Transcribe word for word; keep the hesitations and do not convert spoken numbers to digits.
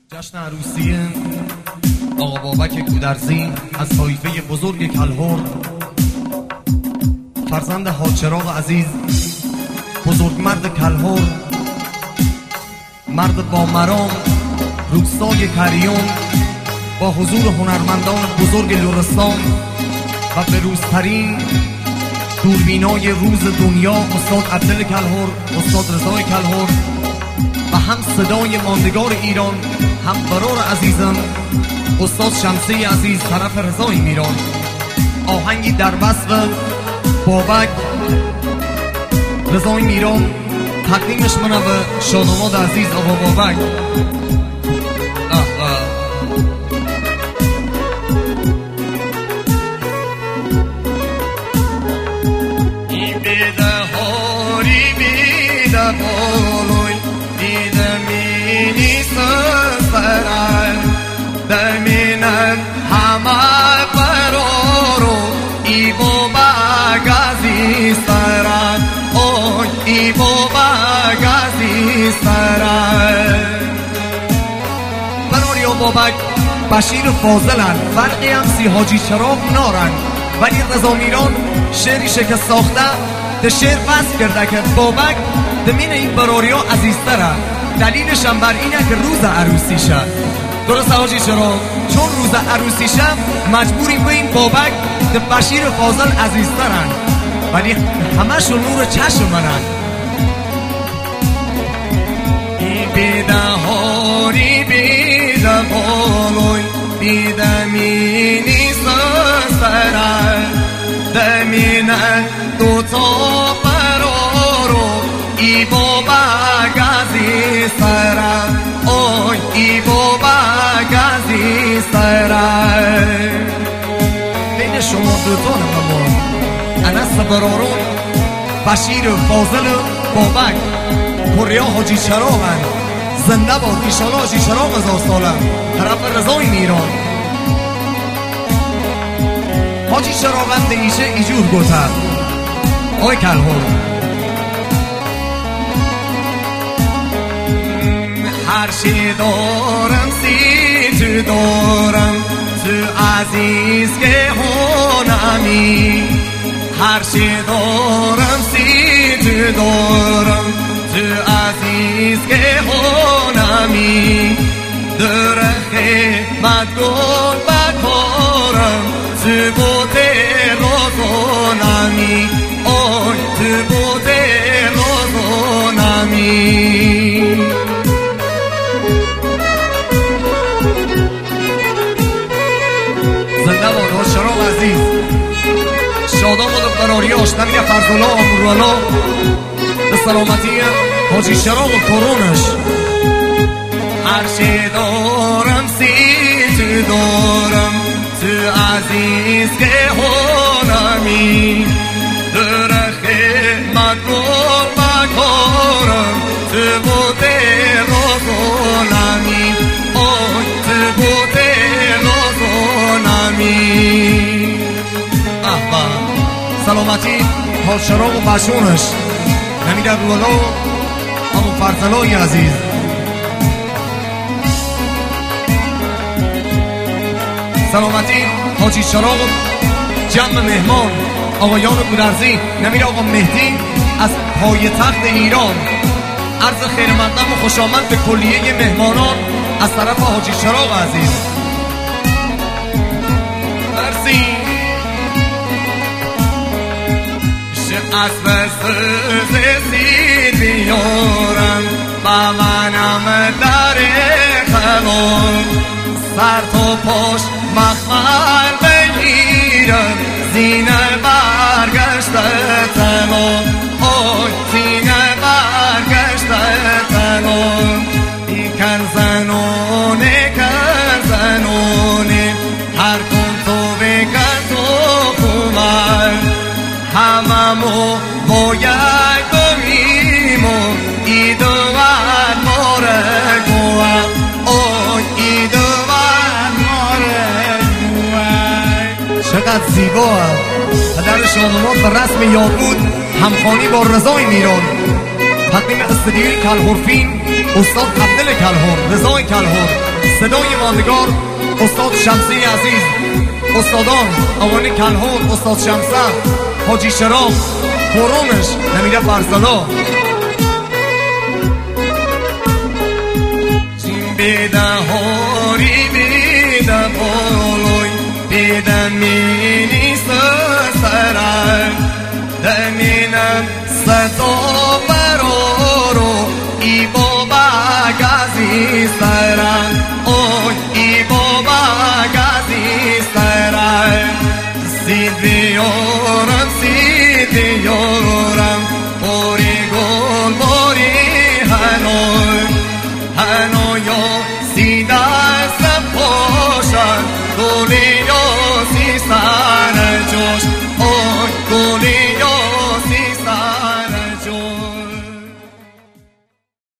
جشن عروسی آقا بابک گودرزی از طایفه بزرگ کلهر، فرزند حاج‌چراغ عزیز، بزرگمرد کلهر، مرد با مرام، روستای کریون، با حضور هنرمندان بزرگ لرستان و بروزترین دوربینای روز دنیا استاد عبدل کلهر، استاد رضای کلهر و هم صدای ماندگار ایران، هم برار عزیزم استاد شمسی عزیز طرف رضای میران. آهنگی در وصف بابک رضای میران تقدیمش منم به شاداماد عزیز آقا بابک. این بیده هاری بیده بالوی دیده مینی سفرن دمینن همه برارو ای بابک عزیز سرن اوی ای بابک عزیز سرن. براری و بابک بشیر فاضلن، فرقی هم سی حاجی چراغ نارن، ولی رضا میران شعری شکست ساخته ده شعر فصل کرده که بابک دمین این براری ها عزیزتره. دلیلش هم بر اینه که روز عروسیشه. درست حاجی چراغ؟ چون روز عروسیشه مجبوریم به این بابک ده بشیر فاضل عزیزترن، ولی همشون نور چشم منن. ای بیده هاری بیده بالوی بیده مینی سرن دمینن دوتا برارو ای بابک عزیز سرن اوی ای بابک عزیز سرن. بین شما دوتا نمون انس برارون بشیر فاضل بابک پریا حاجی چراغن، زنده باد ایشالا حاجی چراغ هزار ساله طرف رضای میران. حاجی چراغن دیشه ایجور گوتر آی کلهر. هر چی دارم سی تو دارم تو عزیز که هونمی، هر چی دارم سی تو دارم تو عزیز که هونمی، در خدمت گل بکارم تو بوده روزونمی اوی تو بوده روزونمی. زنده باد حاج چراغ عزیز، شاداماد و قراریاش نمیگه فرزولا آمورالا به سلامتی حاجی چراغ و کرونش. هر چی دارم سی تو دارم تو عزیز که هونمی، در خدمت گل بکارم تو بوده روزونمی اوی تو بوده روزونمی. احبا سلامتی حاج چراغ و بشونش نمیده رولا همون فرزلای عزیز. سلامتی حاجی چراغ جمع مهمان آقایان گودرزی نمیر آقا مهدی از پای تخت ایران. عرض خیر مقدم و خوش آمد به کلیه مهمانان از طرف حاجی چراغ عزیز. مرسی. از بسز سید بیارم با منم در خلال، سر تو پاش مخمل بگیرم زینه برگشته تمام اوی زینه برگشته تمام. ای کن زنونه کن زنونه هر کن تو بکن تو کمر، هممو باید بریم و ای دوار ماره گوه اوی ای دوار ماره گوه. چقدر زیبا پدر شاداماد به رسم یابود همخوانی با رضای میران. تقدیم استدیوی کلهرفین استاد عبدل کلهر، رضای کلهر. صدای ماندگار استاد شمسی عزیز، استادان اوانی کنهور، استاد شمسه، حاجی شراف، قرونش نمیره فرزادا. بیده هاری بیده بالوی بیده مینی سرم